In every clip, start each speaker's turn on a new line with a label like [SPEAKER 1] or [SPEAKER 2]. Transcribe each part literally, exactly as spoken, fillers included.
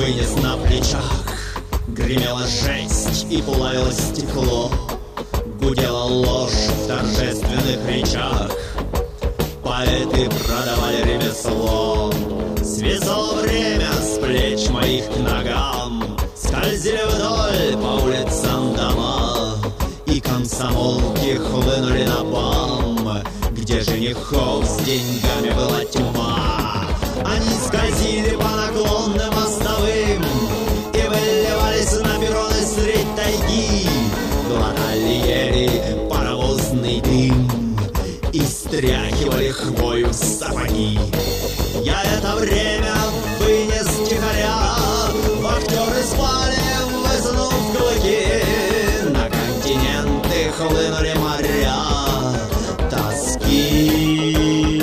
[SPEAKER 1] вынес на плечах. Гремела жесть и плавило стекло, гудела ложь в торжественных речах. Поэты продавали ремесло, свезло время с плеч моих к ногам. Скользили вдоль по улицам дома, и комсомолки хлынули на бам, где женихов с деньгами была тьма. Они скользили по наклонным мостовым и выливались на перроны средь тайги. Глотали ели паровозный дым и стряхивали хвою с сапоги. Я это время вынес тихоря, вахтеры спали, высунув клыки. На континенты хлынули моря тоски,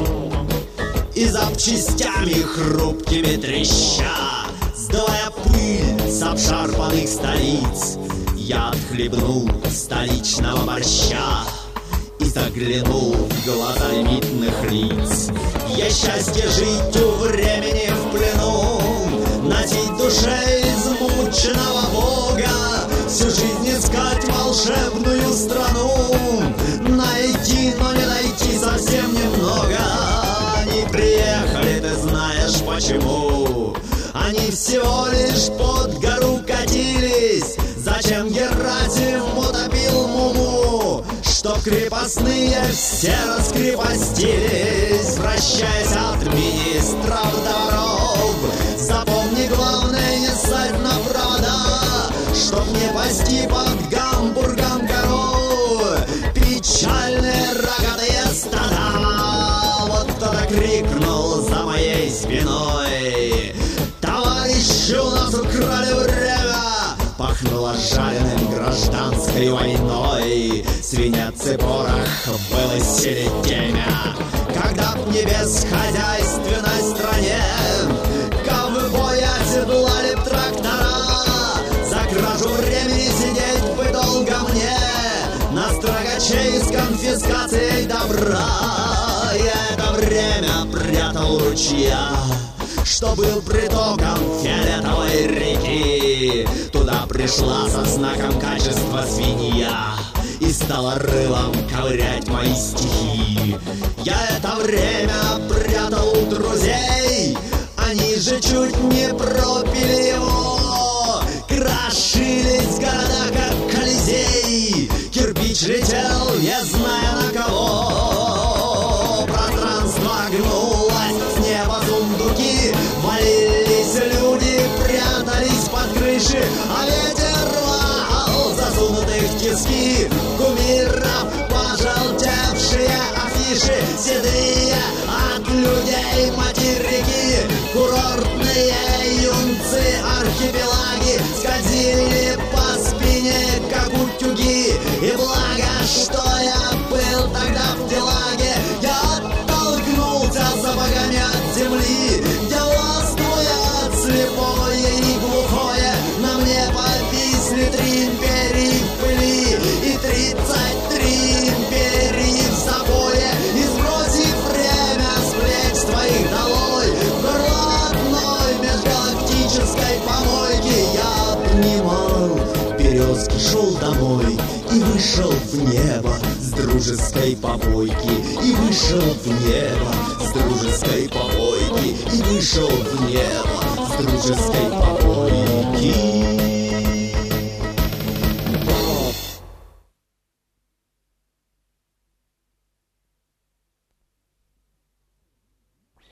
[SPEAKER 1] и запчастями хрупкими треща, сдувая пыль с обшарпанных столиц, я отхлебнул столичного борща и заглянул в глаза лимитных лиц. Я счастье жить у времени в плену, носить душе измученного Бога, всю жизнь искать волшебную страну, найти, но не найти совсем немного. Они приехали, ты знаешь почему, они всего лишь под гору катились. Зачем Герасим утопил Муму, чтоб крепостные все раскрепостились? Вращаясь от министров до воров, запомни, главное не ссать на провода, чтоб не пасти под Гамбургом коров печальные рогатые стада. Вот кто-то крикнул за моей спиной: товарищи, у нас украли время! Пахнуло жареным гражданской войной, свинец и порох было сели темя. Когда б не без хозяйственной стране ковбои оседлали б трактора, за кражу времени сидеть бы долго мне на строгачей с конфискацией добра. Я это время прятал у ручья, что был притоком фиолетовой реки. Туда пришла со знаком качества свинья и стала рылом ковырять мои стихи. Я это время прятал у друзей, они же чуть не пропили его. Крошились города, как Колизей, кирпич летел, не зная на кого. Пространство гнулось, с неба сундуки, молились люди, прятались под крыши, а ветер рвал засунутых в тиски кумиров пожелтевшие афиши, седые от людей материки. Курортные юнцы архипелаги скользили по спине, как утюги. И благо, что я был тогда в Делаге, я оттолкнулся сапогами от земли, где властвует слепое и глухое. На мне повисли три империи в пыли и тридцать три империи в забое. И сбросив время с плеч твоих долой, в горло одной межгалактической помойки я обнимал березки, шел домой и вышел в небо с дружеской попойки. И вышел в небо с дружеской попойки. И вышел в небо с дружеской попойки.